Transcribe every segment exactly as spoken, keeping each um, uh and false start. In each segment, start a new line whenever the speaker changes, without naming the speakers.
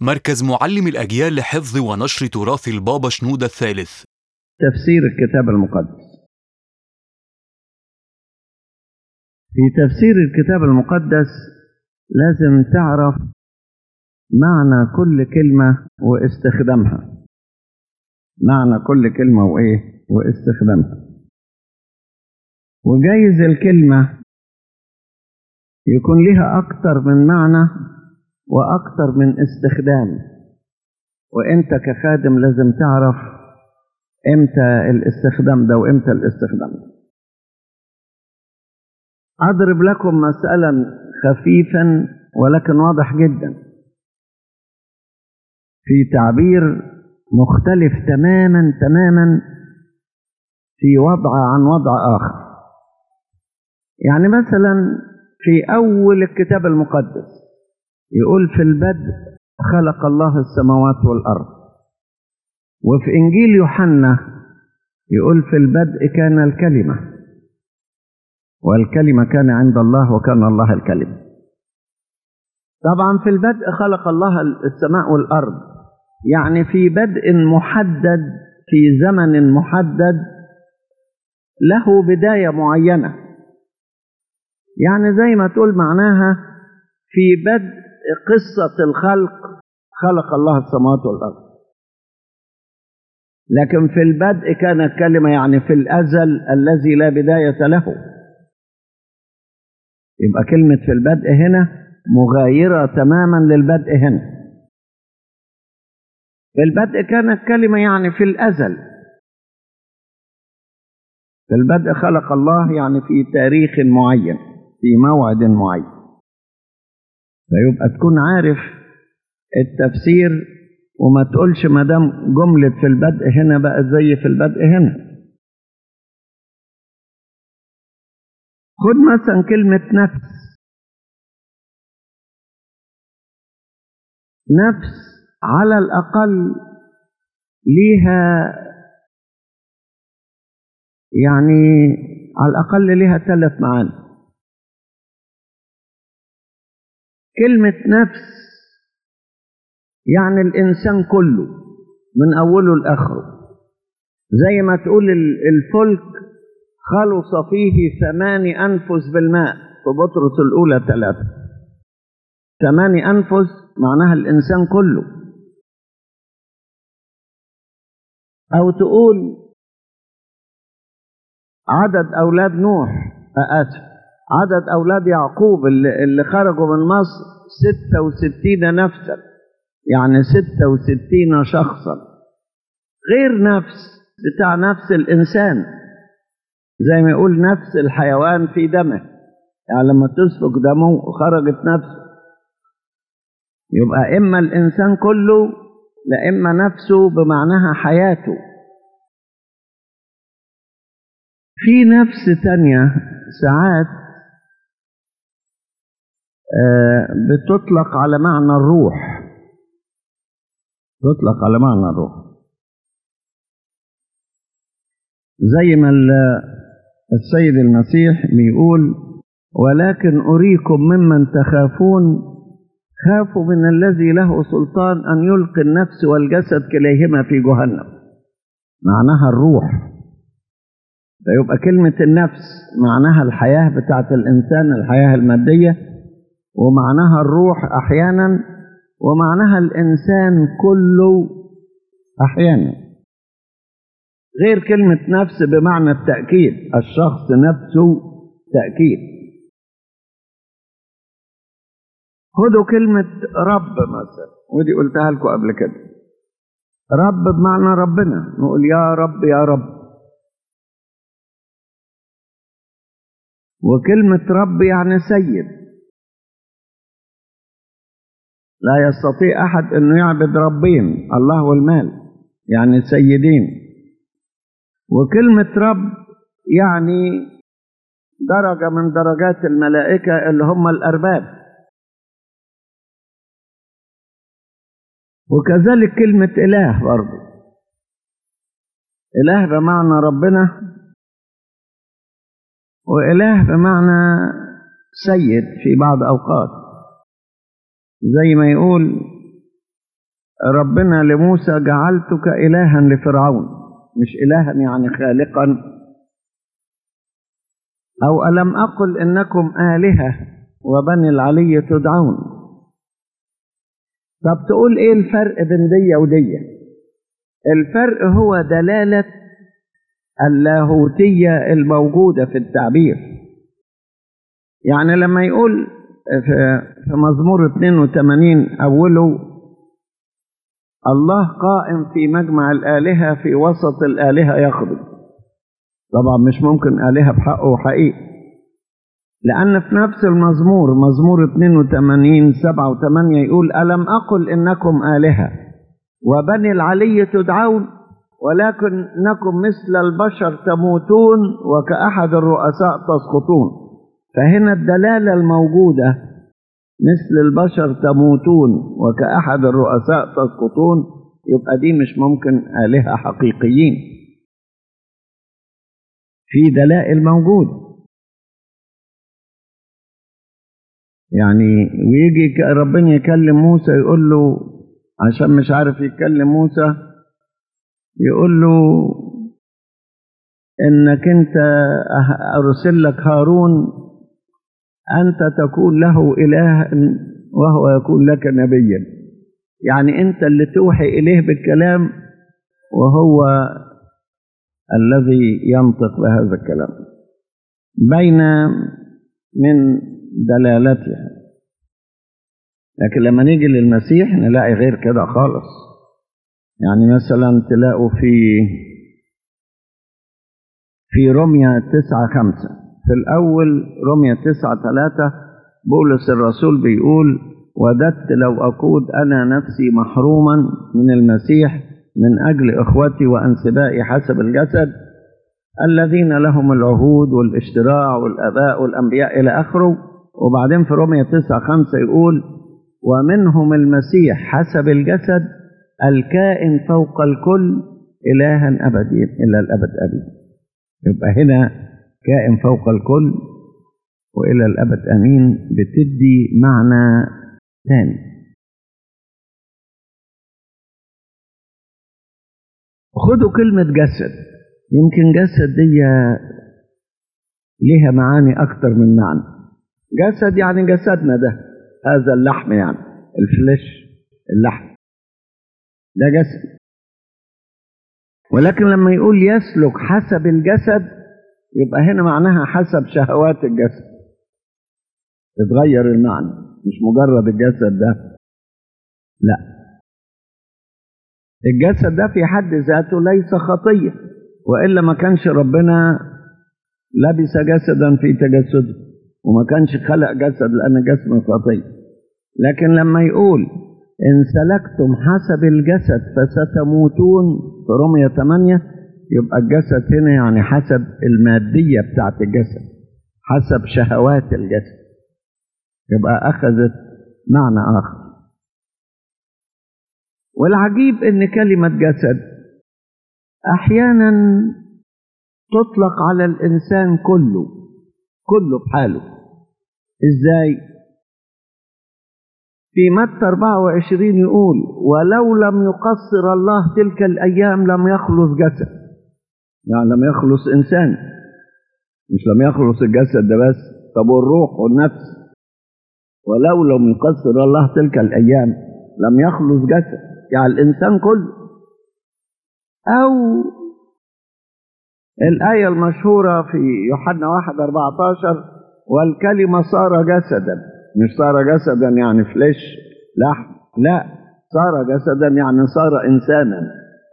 مركز معلم الأجيال لحفظ ونشر تراث البابا شنودة الثالث.
تفسير الكتاب المقدس. في تفسير الكتاب المقدس لازم تعرف معنى كل كلمة واستخدامها. معنى كل كلمة وإيه واستخدامها. وجايز الكلمة يكون لها أكتر من معنى وأكتر من استخدام، وإنت كخادم لازم تعرف إمتى الاستخدام ده وإمتى الاستخدام ده. أضرب لكم مثلا خفيفا ولكن واضح جدا في تعبير مختلف تماما تماما في وضع عن وضع آخر. يعني مثلا في أول الكتاب المقدس يقول في البدء خلق الله السماوات والأرض، وفي إنجيل يوحنا يقول في البدء كان الكلمة والكلمة كان عند الله وكان الله الكلمة. طبعا في البدء خلق الله السماء والأرض، يعني في بدء محدد في زمن محدد له بداية معينة. يعني زي ما تقول معناها في بدء قصة الخلق خلق الله السماوات والأرض، لكن في البدء كان الكلمة يعني في الأزل الذي لا بداية له. يبقى كلمة في البدء هنا مغايرة تماما للبدء هنا. في البدء كان الكلمة يعني في الأزل. في البدء خلق الله يعني في تاريخ معين في موعد معين. فيبقى تكون عارف التفسير وما تقولش ما دام جملة في البدء هنا بقى زي في البدء هنا. خد مثلا كلمة نفس. نفس على الأقل ليها يعني على الأقل ليها ثلاث معاني. كلمة نفس يعني الإنسان كله من أوله لآخره. زي ما تقول الفلك خلص فيه ثماني أنفس بالماء في بطرس الأولى ثلاثة. ثماني أنفس معناها الإنسان كله. أو تقول عدد أولاد نوح آسف عدد أولاد يعقوب اللي خرجوا من مصر ستة وستين نفسا، يعني ستة وستين شخصا، غير نفس بتاع نفس الإنسان. زي ما يقول نفس الحيوان في دمه، يعني لما تسفك دمه خرجت نفسه. يبقى إما الإنسان كله لا إما نفسه بمعناها حياته. في نفس تانية ساعات بتطلق على معنى الروح. تطلق على معنى الروح زي ما السيد المسيح بيقول ولكن أريكم ممن تخافون خافوا من الذي له سلطان أن يلقي النفس والجسد كليهما في جهنم. معناها الروح. فيبقى كلمة النفس معناها الحياة بتاعت الإنسان، الحياة المادية، ومعناها الروح أحيانا، ومعناها الإنسان كله أحيانا. غير كلمة نفس بمعنى التأكيد، الشخص نفسه تأكيد. خدوا كلمة رب مثلا، ودي قلتها لكم قبل كده. رب بمعنى ربنا، نقول يا رب يا رب. وكلمة رب يعني سيد. لا يستطيع أحد أنه يعبد ربين، الله والمال، يعني سيدين. وكلمة رب يعني درجة من درجات الملائكة اللي هم الأرباب. وكذلك كلمة إله برضو. إله بمعنى ربنا، وإله بمعنى سيد في بعض أوقات. زي ما يقول ربنا لموسى جعلتك إلها لفرعون، مش إلها يعني خالقا. أو ألم أقل إنكم آلهة وبني العلي تدعون. طب تقول إيه الفرق بين دي ودي؟ الفرق هو دلالة اللاهوتية الموجودة في التعبير. يعني لما يقول في مزمور اثنين وثمانين أوله الله قائم في مجمع الآلهة في وسط الآلهة يخرج، طبعا مش ممكن آلهة بحقه وحقيقي، لأن في نفس المزمور مزمور اثنين وثمانين سبعة وثمانية يقول ألم أقل إنكم آلهة وبني العلي تدعون ولكنكم مثل البشر تموتون وكأحد الرؤساء تسقطون. فهنا الدلالة الموجودة مثل البشر تموتون وكأحد الرؤساء تسقطون، يبقى دي مش ممكن آلهة حقيقيين. في دلائل موجودة. يعني ويجي ربنا يكلم موسى يقول له عشان مش عارف يتكلم موسى، يقول له انك انت ارسل لك هارون انت تكون له الها وهو يكون لك نبيا. يعني انت اللي توحي اليه بالكلام وهو الذي ينطق بهذا الكلام. بين من دلالتها. لكن لما نيجي للمسيح نلاقي غير كده خالص. يعني مثلا تلاقوا في في رمية تسعة خمسة، في الأول رمية تسعة ثلاثة بولس الرسول بيقول وددت لو أكون أنا نفسي محروما من المسيح من أجل إخوتي وأنسبائي حسب الجسد الذين لهم العهود والاشتراع والآباء والأنبياء إلى آخره. وبعدين في رمية تسعة خمسة يقول ومنهم المسيح حسب الجسد الكائن فوق الكل إلها أبديا إلى الأبد أبدا. يبقى هنا كائن فوق الكل وإلى الأبد أمين بتدي معنى ثاني. خدوا كلمة جسد، يمكن جسد دي ليها معاني أكتر من معنى. جسد يعني جسدنا ده، هذا اللحم يعني الفلش اللحم ده جسد. ولكن لما يقول يسلك حسب الجسد يبقى هنا معناها حسب شهوات الجسد، تتغير المعنى، مش مجرد الجسد ده، لا، الجسد ده في حد ذاته ليس خطية، وإلا ما كانش ربنا لبس جسدا في تجسده وما كانش خلق جسد لأن الجسد خطية. لكن لما يقول إن سلكتم حسب الجسد فستموتون في رمية ثمانية يبقى الجسد هنا يعني حسب المادية بتاعت الجسد، حسب شهوات الجسد، يبقى أخذت معنى آخر. والعجيب إن كلمة جسد أحيانا تطلق على الإنسان كله كله بحاله. إزاي؟ في متى أربعة وعشرين يقول ولو لم يقصر الله تلك الأيام لم يخلص جسد، يعني لم يخلص إنسان، مش لم يخلص الجسد ده بس، طب والروح والنفس. ولو لم يقصر الله تلك الأيام لم يخلص جسد، يعني الإنسان كله. أو الآية المشهورة في يوحنا واحد أربعة عشر والكلمة صار جسدا، مش صار جسدا يعني فليش لحم، لا، صار جسدا يعني صار إنسانا.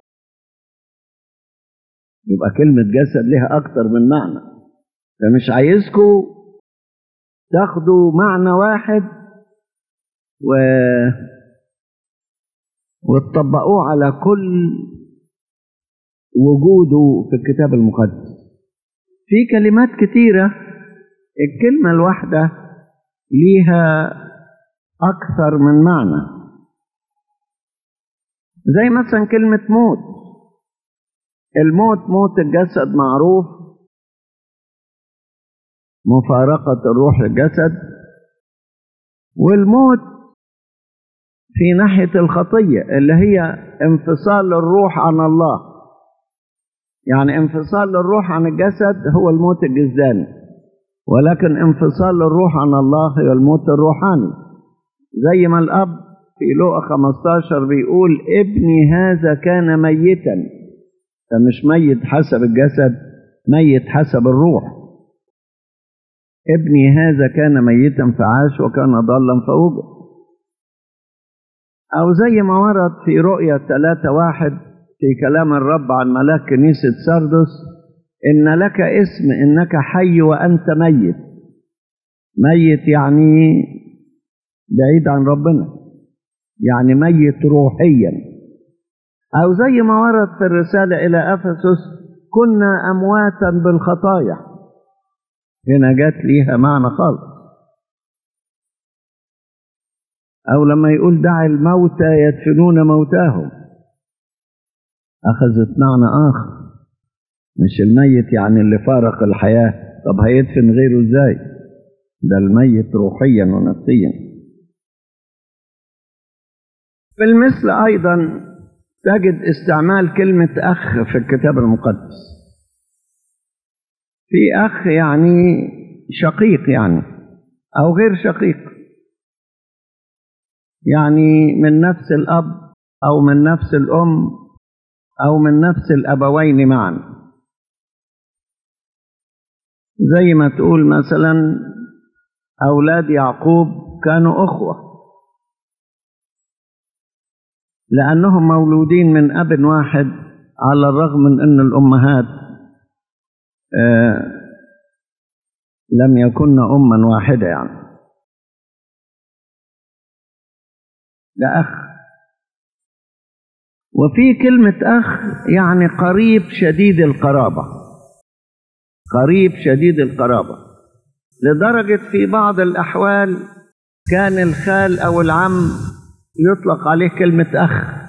يبقى كلمة جسد لها أكتر من معنى، فمش عايزكم تاخدوا معنى واحد و... وتطبقوه على كل وجوده في الكتاب المقدس. في كلمات كتيرة الكلمة الواحدة ليها أكثر من معنى، زي مثلا كلمة موت. الموت موت الجسد معروف، مفارقة الروح للجسد. والموت في ناحية الخطية اللي هي انفصال الروح عن الله. يعني انفصال الروح عن الجسد هو الموت الجسداني، ولكن انفصال الروح عن الله هو الموت الروحاني. زي ما الأب في لوقا خمسة عشر بيقول ابني هذا كان ميتا، فمش ميت حسب الجسد، ميت حسب الروح. ابني هذا كان ميتا فعاش وكان ضالا فوجد. أو زي ما ورد في رؤيا ثلاثة واحد في كلام الرب عن ملاك كنيسة سردس إن لك اسم إنك حي وأنت ميت. ميت يعني بعيد عن ربنا، يعني ميت روحيا. أو زي ما ورد في الرسالة إلى أفسس كنا أمواتا بالخطايا، هنا جات ليها معنى خالص. أو لما يقول دع الموتى يدفنون موتاهم، أخذت معنى آخر، مش الميت يعني اللي فارق الحياة. طب هيدفن غيره إزاي؟ ده الميت روحيا ونفسيا. في المثل أيضا تجد استعمال كلمة أخ في الكتاب المقدس. في أخ يعني شقيق يعني أو غير شقيق، يعني من نفس الأب أو من نفس الأم أو من نفس الأبوين معا. زي ما تقول مثلا أولاد يعقوب كانوا أخوة لأنهم مولودين من أب واحد، على الرغم من أن الأمهات آه لم يكن أما واحدة. يعني ده أخ. وفي كلمة أخ يعني قريب شديد القرابة، قريب شديد القرابة، لدرجة في بعض الأحوال كان الخال أو العم يطلق عليه كلمة أخ.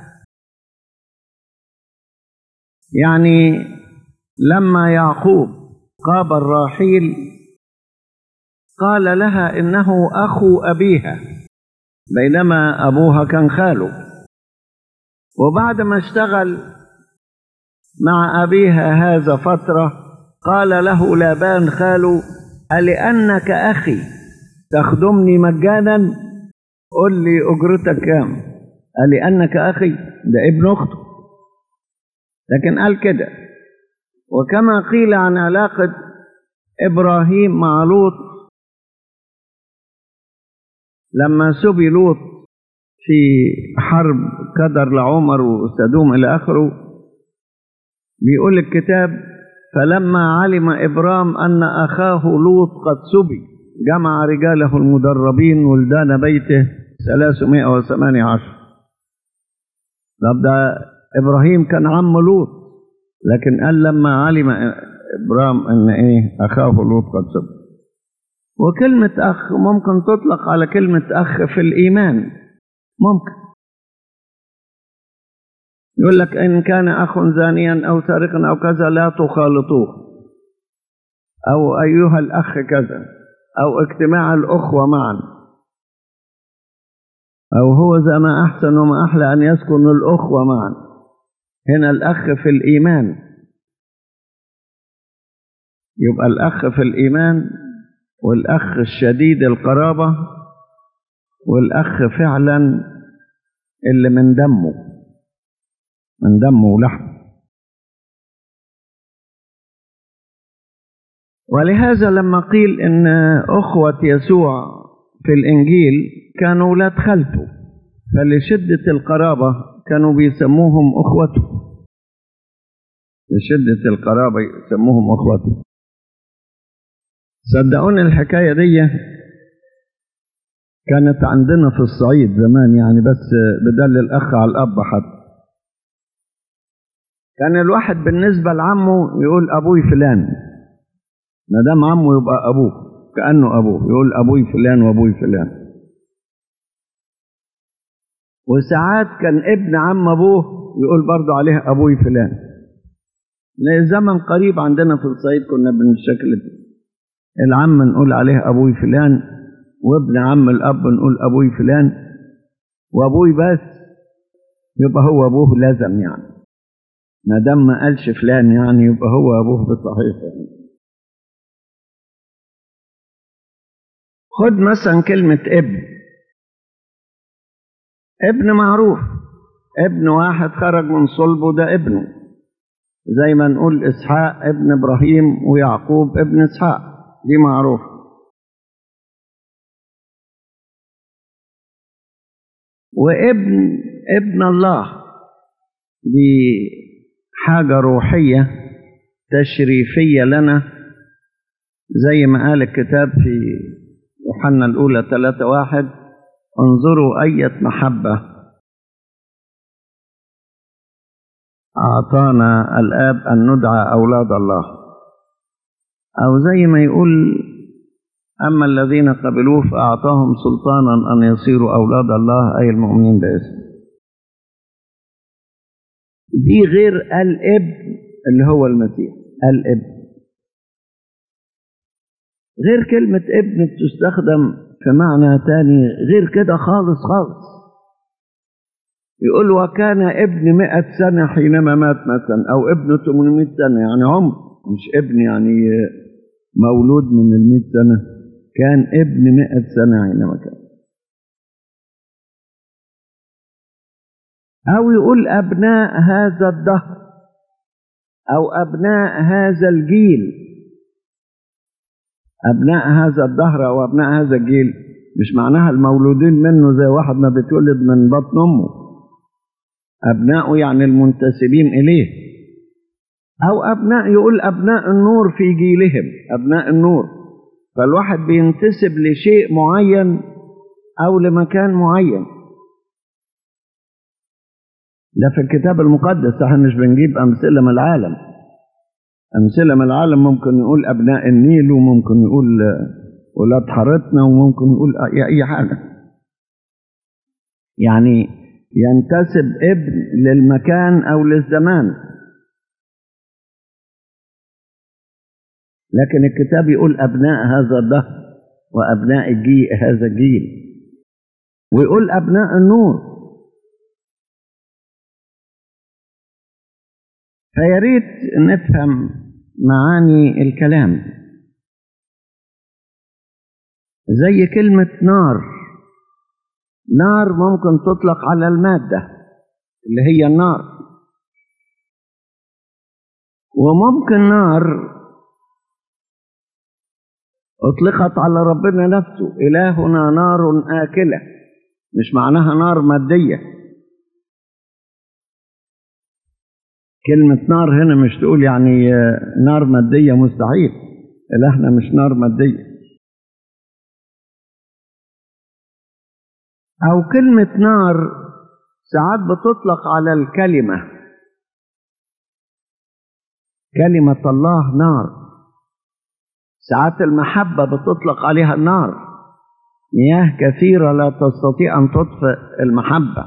يعني لما يعقوب قابل راحيل قال لها إنه أخو أبيها، بينما أبوها كان خاله. وبعد ما اشتغل مع أبيها هذا فترة قال له لابان خاله ألأنك أخي تخدمني مجانا؟ قل لي أجرتك كام؟ ألأنك أخي، ده ابن أخته، لكن قال كده. وكما قيل عن علاقة إبراهيم مع لوط لما سبي لوط في حرب كدر لعمر وسدوم إلى آخره، بيقول الكتاب فلما علم إبرام أن أخاه لوط قد سبي جمع رجاله المدربين ولدان بيته ثلاثمائة وثمانية عشر. طب ده إبراهيم كان عم لوط، لكن قال لما علم إبرام أن إيه أخاه لوط قد سبي. وكلمة أخ ممكن تطلق على كلمة أخ في الإيمان، ممكن يقول لك إن كان أخ زانيا أو سارقا أو كذا لا تخالطوه، أو أيها الأخ كذا، أو اجتماع الأخوة معا، أو هو ذا ما أحسن وما أحلى أن يسكن الأخوة معا. هنا الأخ في الإيمان، يبقى الأخ في الإيمان والأخ الشديد القرابة والأخ فعلا اللي من دمه من دمه ولحمه. ولهذا لما قيل إن أخوة يسوع في الإنجيل كانوا ولاد خالته، فلشدة القرابة كانوا بيسموهم أخوته، لشدة القرابة يسموهم أخوته. صدقوني الحكاية دي كانت عندنا في الصعيد زمان، يعني بس بدل الأخ على الأب حتى. كان الواحد بالنسبة لعمه يقول أبوي فلان، ما دام عمه يبقى أبوه، كأنه أبوه، يقول أبوي فلان وأبوي فلان. وساعات كان ابن عم أبوه يقول برضو عليه أبوي فلان. لزمن قريب عندنا في الصعيد كنا بالشكل العم نقول عليه أبوي فلان، وابن عم الأب نقول أبوي فلان. وأبوي بس، يبقى هو أبوه لازم يعني، ما دام ما قالش فلان يعني يبقى هو أبوه بالصحيح يعني. خد مثلا كلمة ابن. ابن معروف، ابن واحد خرج من صلبه ده ابنه، زي ما نقول إسحاق ابن إبراهيم ويعقوب ابن إسحاق، دي معروف. وابن ابن الله دي حاجة روحية تشريفية لنا، زي ما قال الكتاب في يوحنا الأولى ثلاثة واحد: انظروا أية محبة أعطانا الآب أن ندعى أولاد الله. أو زي ما يقول: أما الذين قبلوه فأعطاهم سلطانا أن يصيروا أولاد الله، أي المؤمنين باسمه. دي غير الابن اللي هو المسيح. الابن غير كلمة ابن بتستخدم في معنى تاني غير كده خالص خالص. يقول: وكان ابن مئة سنة حينما مات مثلا، أو ابن ثمانمائة سنة، يعني عمر، مش ابن يعني مولود من المئة سنة، كان ابن مئة سنة حينما كان. أو يقول أبناء هذا الدهر، أو أبناء هذا الجيل. أبناء هذا الدهر أو أبناء هذا الجيل مش معناها المولودين منه زي واحد ما بيتولد من بطن أمه. أبناءه يعني المنتسبين إليه. أو أبناء، يقول أبناء النور في جيلهم، أبناء النور، فالواحد بينتسب لشيء معين أو لمكان معين. ده في الكتاب المقدس، احنا مش بنجيب أمثلة من العالم. أمثلة من العالم ممكن يقول أبناء النيل، وممكن يقول ولاد حارتنا، وممكن يقول أي حاجة. يعني ينتسب ابن للمكان أو للزمان. لكن الكتاب يقول أبناء هذا الدهر، وأبناء الجيل هذا الجيل، ويقول أبناء النور. فياريت نفهم معاني الكلام. زي كلمة نار. نار ممكن تطلق على المادة اللي هي النار، وممكن نار اطلقت على ربنا نفسه: إلهنا نار آكلة، مش معناها نار مادية. كلمة نار هنا مش تقول يعني نار مادية، مستحيل، إلهنا مش نار مادية. أو كلمة نار ساعات بتطلق على الكلمة. كلمة الله نار. ساعات المحبة بتطلق عليها النار. مياه كثيرة لا تستطيع أن تطفئ المحبة.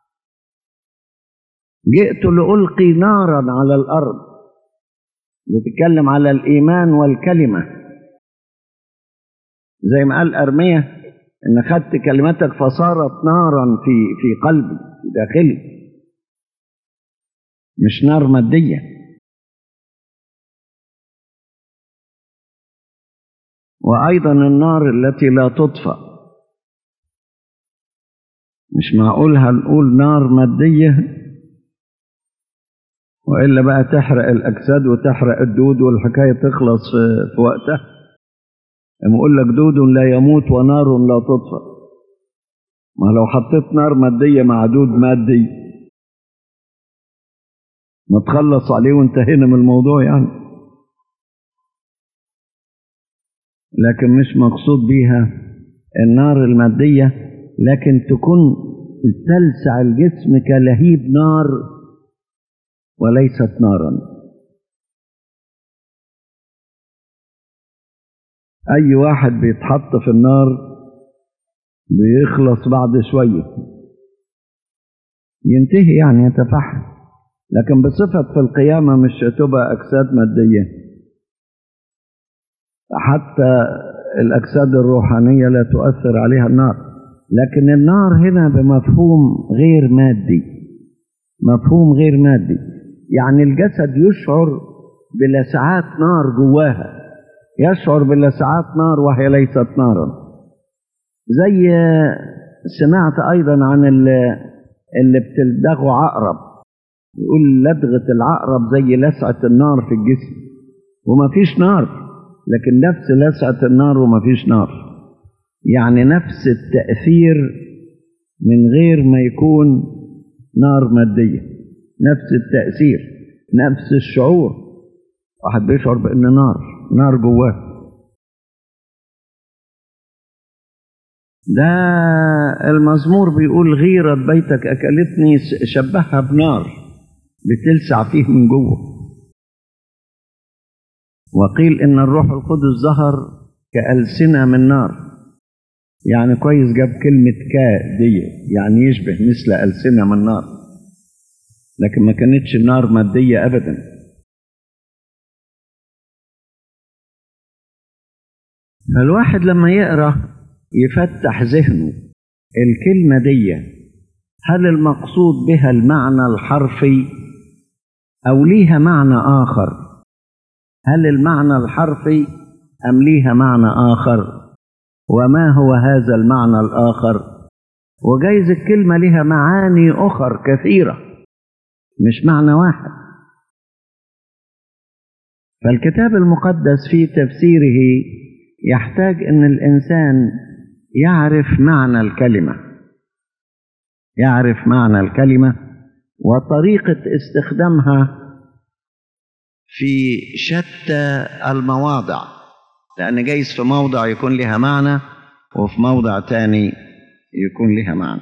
جئت لألقي نارا على الأرض، بتتكلم على الإيمان والكلمة، زي ما قال أرميا: إن خدت كلمتك فصارت نارا في في قلبي، في داخلي، مش نار مادية. وأيضا النار التي لا تطفأ. مش معقول هنقول نار مادية وإلا بقى تحرق الأجساد وتحرق الدود والحكاية تخلص في, في وقتها. لما أقول لك دود لا يموت ونار لا تطفأ، ما لو حطيت نار مادية مع دود مادي نتخلص عليه وانتهينا من الموضوع يعني. لكن مش مقصود بيها النار المادية، لكن تكون تلسع الجسم كلهيب نار وليست نارا. أي واحد بيتحط في النار بيخلص بعد شوية، ينتهي يعني، يتفحم. لكن بصفة في القيامة مش هتبقى أجساد مادية، حتى الأجساد الروحانية لا تؤثر عليها النار. لكن النار هنا بمفهوم غير مادي، مفهوم غير مادي. يعني الجسد يشعر بلسعات نار جواها، يشعر بلسعات نار وهي ليست نارا. زي سمعت أيضا عن اللي بتلدغه عقرب، يقول لدغة العقرب زي لسعة النار في الجسم، وما فيش نار، لكن نفس لسعة النار وما فيش نار. يعني نفس التأثير من غير ما يكون نار مادية، نفس التأثير، نفس الشعور. واحد بيشعر بأن نار نار جواه. ده المزمور بيقول غيرة بيتك أكلتني، شبهها بنار بتلسع فيه من جوه. وقيل إن الروح القدس ظهر كألسنة من نار. يعني كويس جاب كلمة كا دي، يعني يشبه مثل ألسنة من نار، لكن ما كانتش نار مادية أبدا. فالواحد لما يقرأ يفتح ذهنه، الكلمة دي هل المقصود بها المعنى الحرفي أو ليها معنى آخر؟ هل المعنى الحرفي أم ليها معنى آخر؟ وما هو هذا المعنى الآخر؟ وجايز الكلمة لها معاني أخر كثيرة، مش معنى واحد. فالكتاب المقدس في تفسيره يحتاج أن الإنسان يعرف معنى الكلمة، يعرف معنى الكلمة وطريقة استخدامها في شتى المواضع، لأن جايز في موضع يكون لها معنى وفي موضع تاني يكون لها معنى.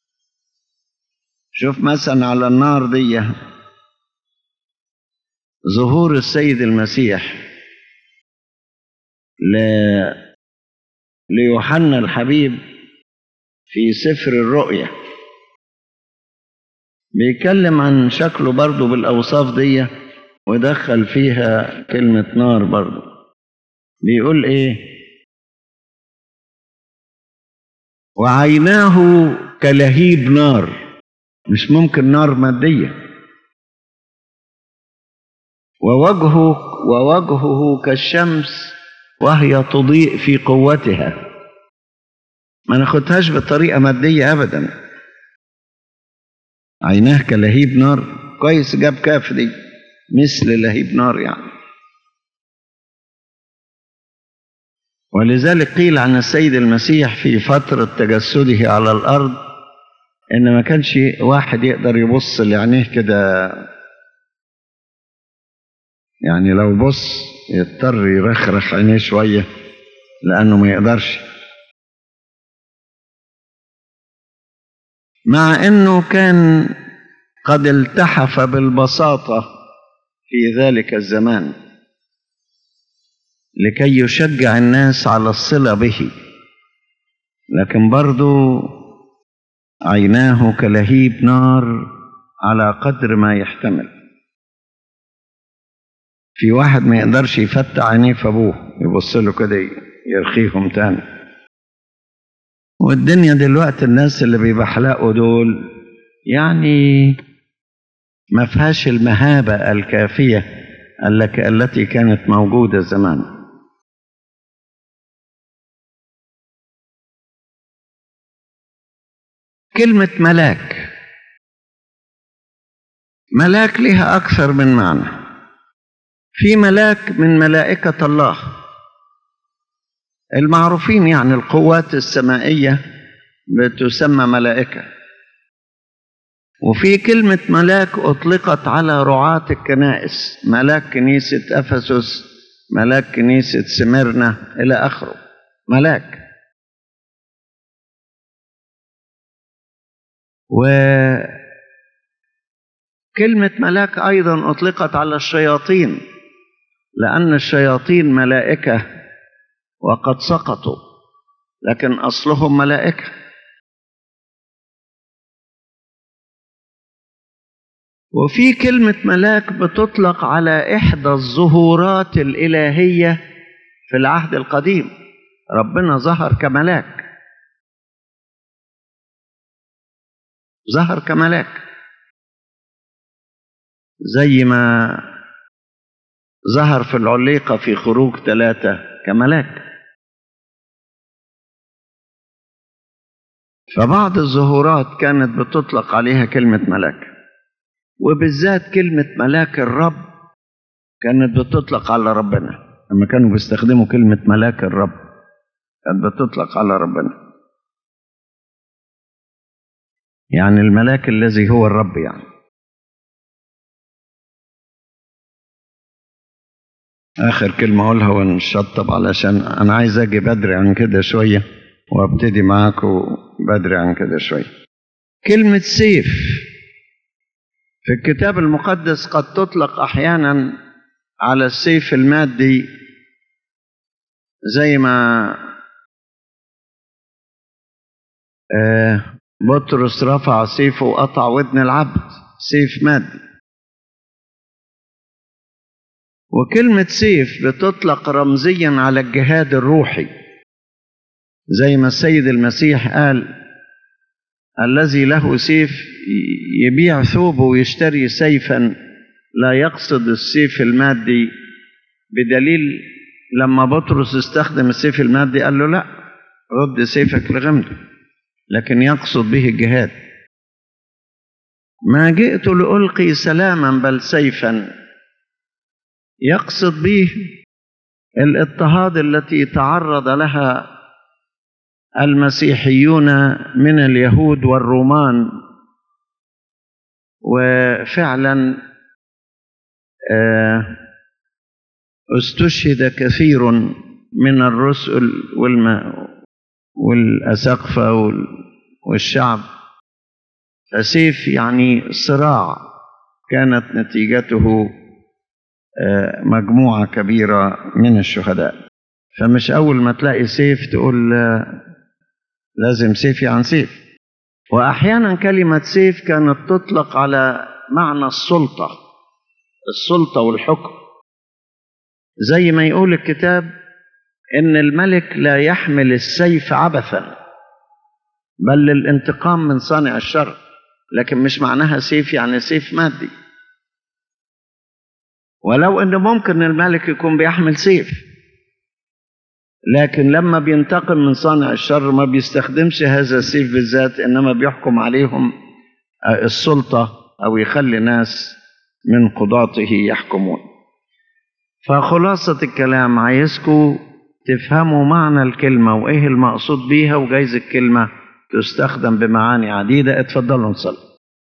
شوف مثلا على النار دي، ظهور السيد المسيح ل... ليوحنا الحبيب في سفر الرؤيا، بيتكلم عن شكله برضو بالأوصاف دي، ودخل فيها كلمة نار برضو. بيقول ايه؟ وعيناه كلهيب نار، مش ممكن نار مادية. ووجهه ووجهه كالشمس وهي تضيء في قوتها. ما ناخدهاش بطريقة مادية أبدا. عيناه كلهيب نار، كويس جاب كاف دي، مثل لهيب نار يعني. ولذلك قيل عن السيد المسيح في فترة تجسده على الأرض إن ما كانش واحد يقدر يبص لعينيه كده، يعني لو بص يضطر يرخرخ عينيه شوية لأنه ما يقدرش، مع أنه كان قد التحف بالبساطة في ذلك الزمان لكي يشجع الناس على الصلة به، لكن برضو عيناه كلهيب نار على قدر ما يحتمل. في واحد ما يقدرش يفتح عينيه في أبوه، يبص له كده يرخيهم تاني. والدنيا دلوقتي الناس اللي بيبحلقوا دول يعني ما فيهاش المهابة الكافية التي كانت موجودة زمان. كلمة ملاك، ملاك لها أكثر من معنى. في ملاك من ملائكة الله المعروفين، يعني القوات السمائية بتسمى ملائكة. وفي كلمة ملاك أطلقت على رعاة الكنائس، ملاك كنيسة أفسس، ملاك كنيسة سميرنا إلى آخره، ملاك. وكلمة ملاك أيضا أطلقت على الشياطين، لأن الشياطين ملائكة وقد سقطوا، لكن أصلهم ملائكة. وفي كلمة ملاك بتطلق على إحدى الظهورات الإلهية في العهد القديم، ربنا ظهر كملاك. ظهر كملاك، زي ما ظهر في العليقة في خروج ثلاثة كملاك. فبعض الظهورات كانت بتطلق عليها كلمة ملاك، وبالذات كلمة ملاك الرب كانت بتطلق على ربنا. لما كانوا بيستخدموا كلمة ملاك الرب كانت بتطلق على ربنا، يعني الملاك الذي هو الرب يعني. آخر كلمة أقولها ونشطب، علشان أنا عايز أجي بدري عن كده شوية وابتدي معاكم بدري عن كده شوية. كلمة سيف في الكتاب المقدس قد تطلق أحيانا على السيف المادي، زي ما بطرس رفع سيفه وقطع ودن العبد، سيف مادي. وكلمة سيف بتطلق رمزيا على الجهاد الروحي، زي ما السيد المسيح قال الذي له سيف يبيع ثوبه ويشتري سيفا، لا يقصد السيف المادي، بدليل لما بطرس استخدم السيف المادي قال له لا، رد سيفك لغمده، لكن يقصد به الجهاد. ما جئت لألقي سلاما بل سيفا، يقصد به الاضطهاد التي تعرض لها المسيحيون من اليهود والرومان. وفعلا استشهد كثير من الرسل والأساقفة والشعب. فسيف يعني صراع كانت نتيجته مجموعة كبيرة من الشهداء. فمش أول ما تلاقي سيف تقول لازم سيف عن سيف. وأحيانا كلمة سيف كانت تطلق على معنى السلطة، السلطة والحكم، زي ما يقول الكتاب إن الملك لا يحمل السيف عبثا بل للانتقام من صانع الشر، لكن مش معناها سيف يعني سيف مادي. ولو إن ممكن الملك يكون بيحمل سيف، لكن لما بينتقم من صانع الشر ما بيستخدمش هذا السيف بالذات، إنما بيحكم عليهم السلطة أو يخلي ناس من قضاته يحكمون. فخلاصة الكلام عايزكم تفهموا معنى الكلمة وإيه المقصود بيها، وجايز الكلمة تستخدم بمعاني عديدة. اتفضلوا نصلي.